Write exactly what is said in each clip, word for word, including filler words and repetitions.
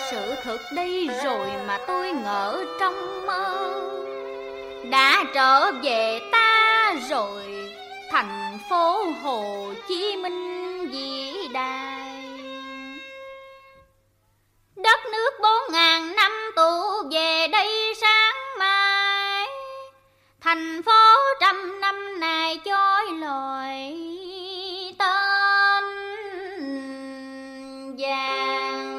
sự thực đây rồi mà tôi ngỡ trong mơ. Đã trở về ta rồi, thành phố Hồ Chí Minh vĩ đại. Đất nước bốn ngàn năm tụ về đây sáng mai, thành phố trăm năm này chói lọi tên vàng.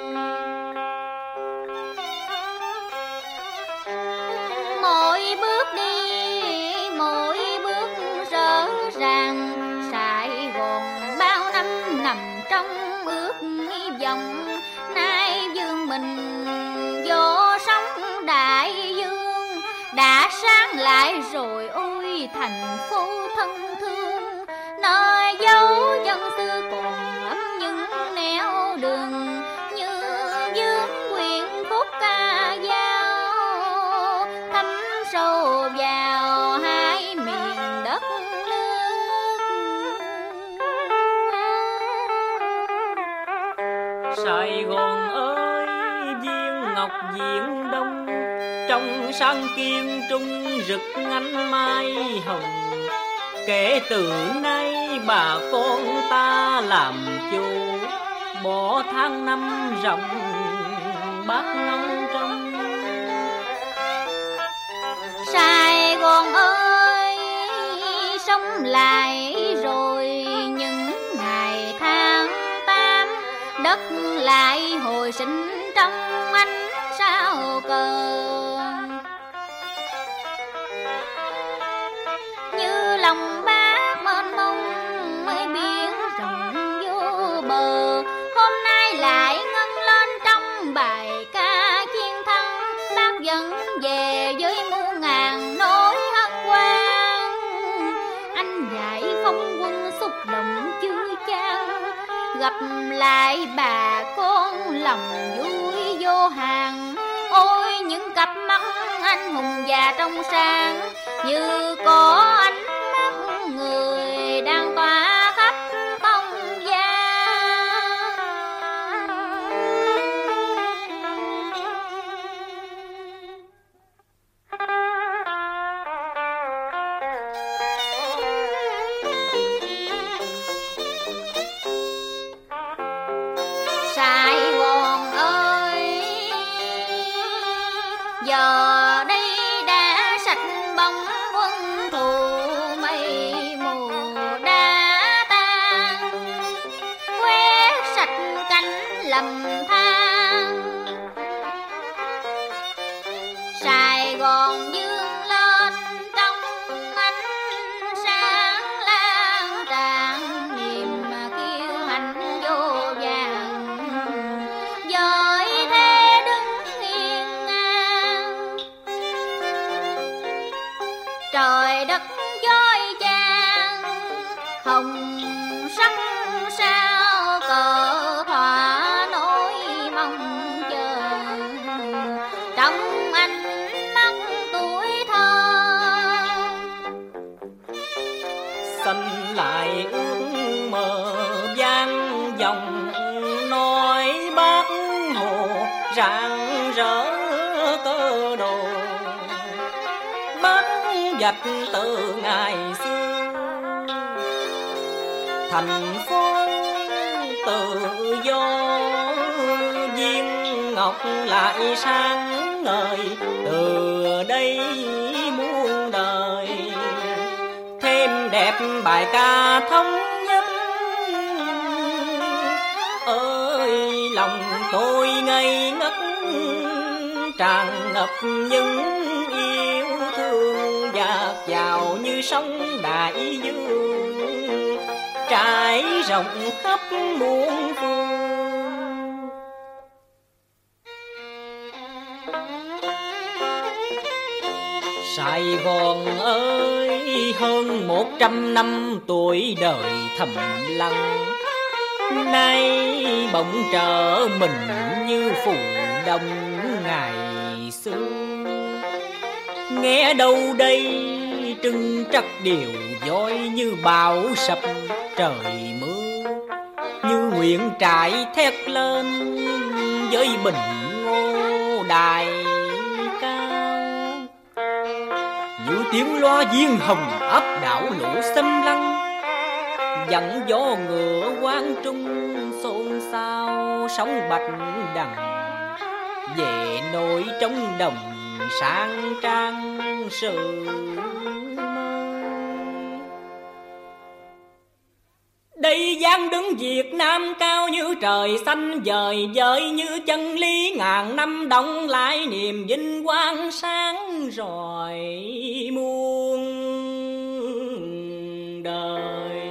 Mỗi bước đi, mỗi bước rõ ràng, Sài Gòn bao năm nằm trong ước vọng. Nay dương mình vô sóng đại dương, đã sáng lại rồi ôi thành phố thân thương. Nơi dấu chân xưa còn ấm những nẻo đường, như vương quyền phúc ca dao, thấm sâu vào hai miền đất nước. Sài Gòn ơi viên ngọc viễn đông, trong sáng kim trung rực ánh mai hồng. Kể từ nay bà con ta làm chủ, bỏ tháng năm rộng bát ngông trong. Sài Gòn ơi sống lại rồi những ngày tháng tám, đất lại hồi sinh trong ánh sao cờ. Như lòng bác mênh mông mới biển rộng vô bờ, hôm nay lại ngân lên trong bài ca chiến thắng. Bác vẫn về với muôn ngàn nỗi hân hoan, anh giải phóng quân xúc động chưa chan. Gặp lại bà con lòng vui vô hạn, ôi những cặp mắt anh hùng già trong sáng, như có ánh mắt người đang tỏa khắp không gian. Sài Gòn ơi giờ đây đã sạch bóng quân thù, mây mù đã tan, quét sạch cánh lầm than. Sài Gòn dương lên trong ánh sáng lan tràn, niềm kiêu hãnh vô vàng, với thế đứng hiên ngang. Trời đất chói chang hồng sắc sao cờ thỏa nỗi mong chờ, trong ánh mắt tuổi thơ Xanh lại ước mơ vang vọng, nói bác Hồ rạng rỡ cơ đồ. Bác dạch từ ngày xưa, thành phố tự do, viên ngọc lại sáng ngời. Từ đây muôn đời thêm đẹp bài ca thống nhất. Ơi lòng tôi ngây ngất, tràn ngập những yêu thương dạt dào như sông đại dương, trải rộng khắp muôn phương. Sài Gòn ơi hơn một trăm năm tuổi đời thầm lặng, nay bỗng trở mình như phù đông ngày xưa. Nghe đâu đây trưng trắc điều voi, như bão sập trời mưa, như nguyện trại thét lên với bình ngô đài cao. Như tiếng loa viên hồng áp đảo lũ xâm lăng, dẫn gió ngựa quang trung xôn xao sóng bạch đằng. Về nổi trong đồng sang trang sự đây dáng đứng Việt Nam cao như trời xanh vời vợi, như chân lý ngàn năm đọng lại niềm vinh quang sáng rọi muôn đời.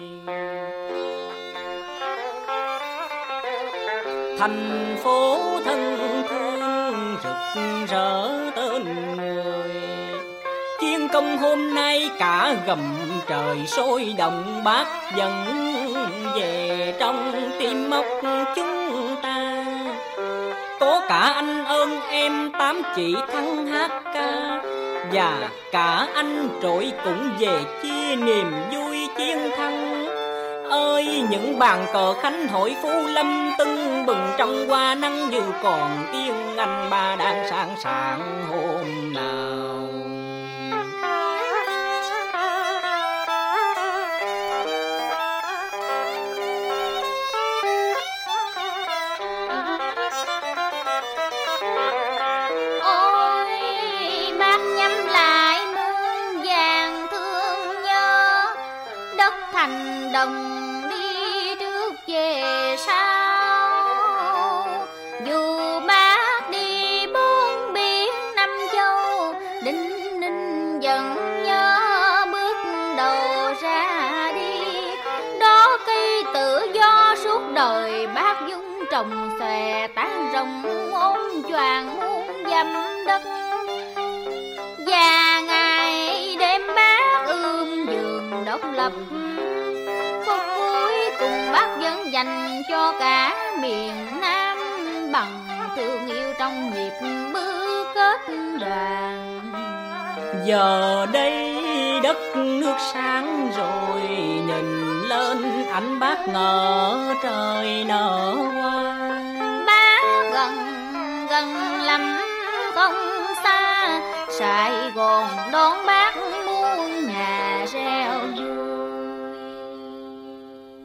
Thành phố thân thương rực rỡ tên người, chiến công hôm nay cả gầm trời sôi động, bác vẫn về trong tim mốc chúng ta. Có cả anh ơn em tám chị thăng hát ca, và cả anh trội cũng về chia niềm vui chiến thắng. Ơi những bàn cờ khánh hội Phú Lâm tưng bừng trong hoa nắng, như còn tiếng anh ba đang sẵn sàng hôm nào. Thành đồng đi trước về sau, dù bác đi bốn biển năm châu, Đinh Ninh vẫn nhớ bước đầu ra đi. Đó cây tự do suốt đời bác dung trồng xòe, tán rồng ôm choàng muôn dặm đất. Và ngày đêm bác ươm vườn độc lập, phút cuối cùng bác vẫn dành cho cả miền Nam, bằng thương yêu trong nhịp bước kết đoàn. Giờ đây đất nước sáng rồi, nhìn lên ánh bác ngỡ trời nở hoa. Bác gần gần lắm không xa, Sài Gòn đón bác